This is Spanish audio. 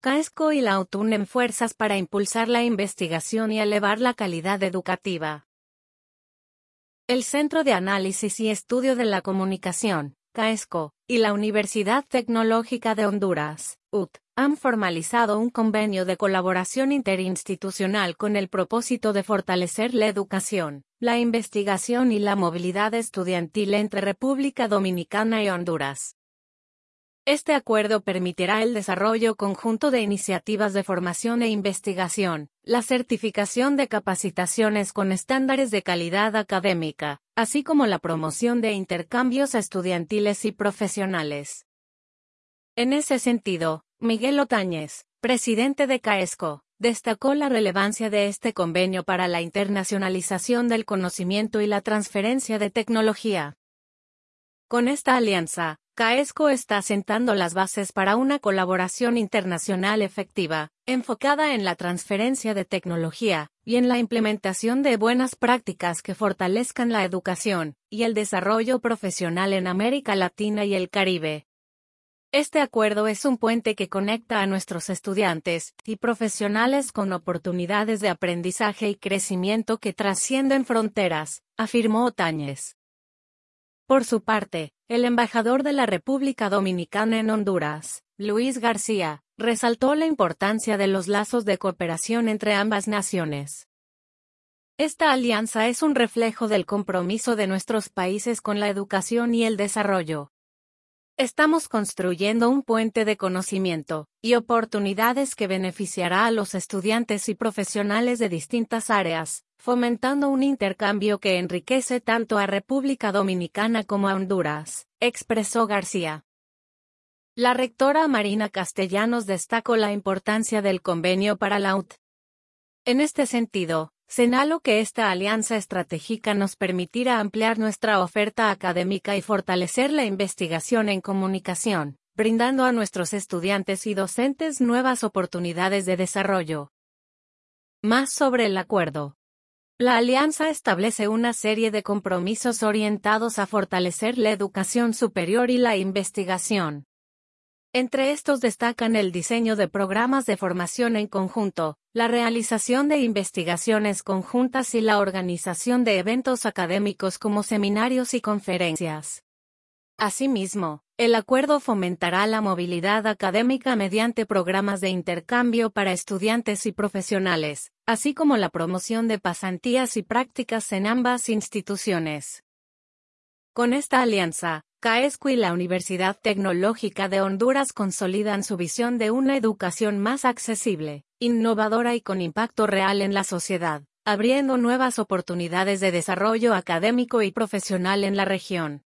CAESCO y la UT unen fuerzas para impulsar la investigación y elevar la calidad educativa. El Centro de Análisis y Estudio de la Comunicación, CAESCO, y la Universidad Tecnológica de Honduras, UT, han formalizado un convenio de colaboración interinstitucional con el propósito de fortalecer la educación, la investigación y la movilidad estudiantil entre República Dominicana y Honduras. Este acuerdo permitirá el desarrollo conjunto de iniciativas de formación e investigación, la certificación de capacitaciones con estándares de calidad académica, así como la promoción de intercambios estudiantiles y profesionales. En ese sentido, Miguel Otañez, presidente de CAESCO, destacó la relevancia de este convenio para la internacionalización del conocimiento y la transferencia de tecnología. Con esta alianza, CAESCO está sentando las bases para una colaboración internacional efectiva, enfocada en la transferencia de tecnología y en la implementación de buenas prácticas que fortalezcan la educación y el desarrollo profesional en América Latina y el Caribe. Este acuerdo es un puente que conecta a nuestros estudiantes y profesionales con oportunidades de aprendizaje y crecimiento que trascienden fronteras, afirmó Otañez. Por su parte, el embajador de la República Dominicana en Honduras, Luis García, resaltó la importancia de los lazos de cooperación entre ambas naciones. Esta alianza es un reflejo del compromiso de nuestros países con la educación y el desarrollo. Estamos construyendo un puente de conocimiento y oportunidades que beneficiará a los estudiantes y profesionales de distintas áreas, fomentando un intercambio que enriquece tanto a República Dominicana como a Honduras, expresó García. La rectora Marina Castellanos destacó la importancia del convenio para la UT. En este sentido, señaló que esta alianza estratégica nos permitirá ampliar nuestra oferta académica y fortalecer la investigación en comunicación, brindando a nuestros estudiantes y docentes nuevas oportunidades de desarrollo. Más sobre el acuerdo. La alianza establece una serie de compromisos orientados a fortalecer la educación superior y la investigación. Entre estos destacan el diseño de programas de formación en conjunto, la realización de investigaciones conjuntas y la organización de eventos académicos como seminarios y conferencias. Asimismo, el acuerdo fomentará la movilidad académica mediante programas de intercambio para estudiantes y profesionales, así como la promoción de pasantías y prácticas en ambas instituciones. Con esta alianza, CAESCO y la Universidad Tecnológica de Honduras consolidan su visión de una educación más accesible, innovadora y con impacto real en la sociedad, abriendo nuevas oportunidades de desarrollo académico y profesional en la región.